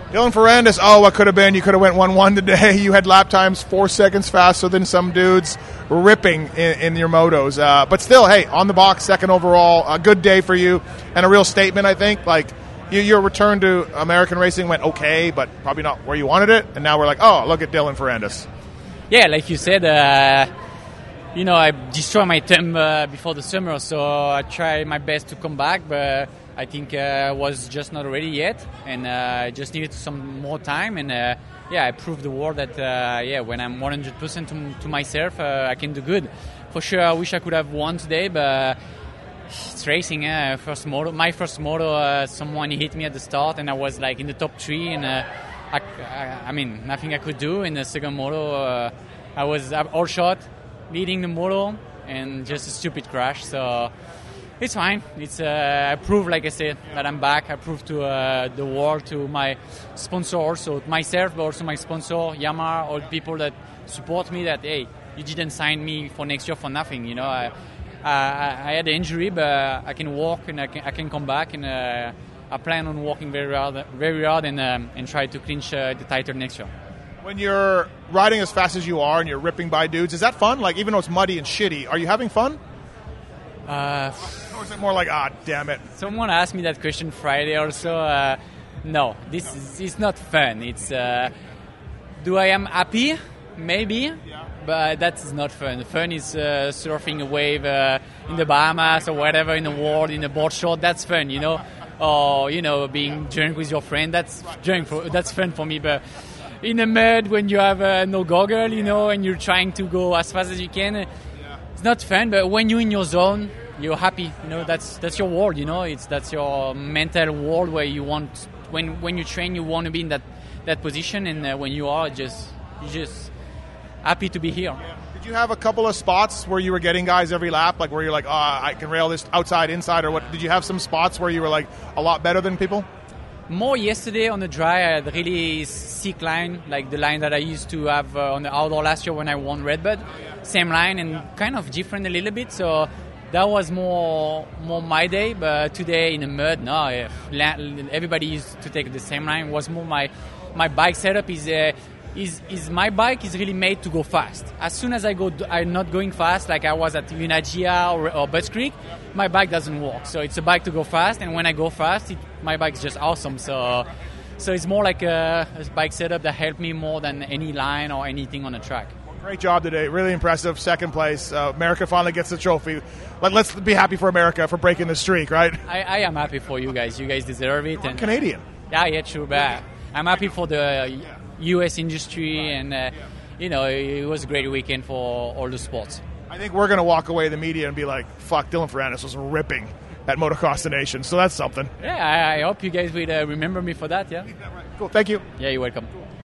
Dylan Ferrandis, what could have been? You could have went 1-1 today. You had lap times 4 seconds faster than some dudes, ripping in your motos. But still, hey, on the box, second overall, a good day for you, and a real statement, I think. Like, your return to American racing went okay, but probably not where you wanted it. And now we're like, oh, look at Dylan Ferrandis. Yeah, like you said, I destroyed my time before the summer, so I tried my best to come back, but I think I was just not ready yet, and I just needed some more time. And I proved the world that when I'm 100% to myself, I can do good. For sure, I wish I could have won today, but it's racing. My first moto, someone hit me at the start, and I was like in the top 3, and I mean, nothing I could do. In the second moto, I was all shot, leading the moto, and just a stupid crash. So it's fine. It's I proved, like I said, that I'm back. I proved to the world, to my sponsor also, to myself, but also my sponsor, Yamaha, all the people that support me, that, hey, you didn't sign me for next year for nothing. I had an injury, but I can walk and I can come back, and I plan on working very hard and try to clinch the title next year. When you're riding as fast as you are and you're ripping by dudes, is that fun? Like, even though it's muddy and shitty, are you having fun? Or is it more like, damn it? Someone asked me that question Friday also. No, it's not fun. It's do I am happy? Maybe, but that's not fun. Fun is surfing a wave in the Bahamas or whatever in the world, in a board short. That's fun, or being drunk with your friend. That's fun for me. But in the mud, when you have no goggle, and you're trying to go as fast as you can, it's not fun. But when you're in your zone, you're happy. That's your world. That's your mental world where you want. When you train, you want to be in that position, and when you are, you're just happy to be here. Did you have a couple of spots where you were getting guys every lap, like where you're like, I can rail this outside, inside, or what? Did you have some spots where you were like a lot better than people? More yesterday on the dry. I had really sick line, like the line that I used to have on the outdoor last year when I won Redbud. Same line and kind of different a little bit. So that was more my day. But today in the mud, no, everybody used to take the same line. It was more my bike setup is my bike is really made to go fast. As soon as I'm not going fast, like I was at Unagia or Butts Creek, my bike doesn't work. So it's a bike to go fast, and when I go fast, my bike is just awesome. So it's more like a bike setup that helped me more than any line or anything on the track. Great job today. Really impressive. Second place. America finally gets the trophy. Let's be happy for America for breaking the streak, right? I am happy for you guys. You guys deserve it. And Canadian. Yeah, true. But I'm happy for the U.S. industry, and it was a great weekend for all the sports. I think we're going to walk away, the media, and be like, fuck, Dylan Ferrandis was ripping at Motocross the Nation. So that's something. Yeah, I hope you guys will remember me for that, yeah? Cool, thank you. Yeah, you're welcome.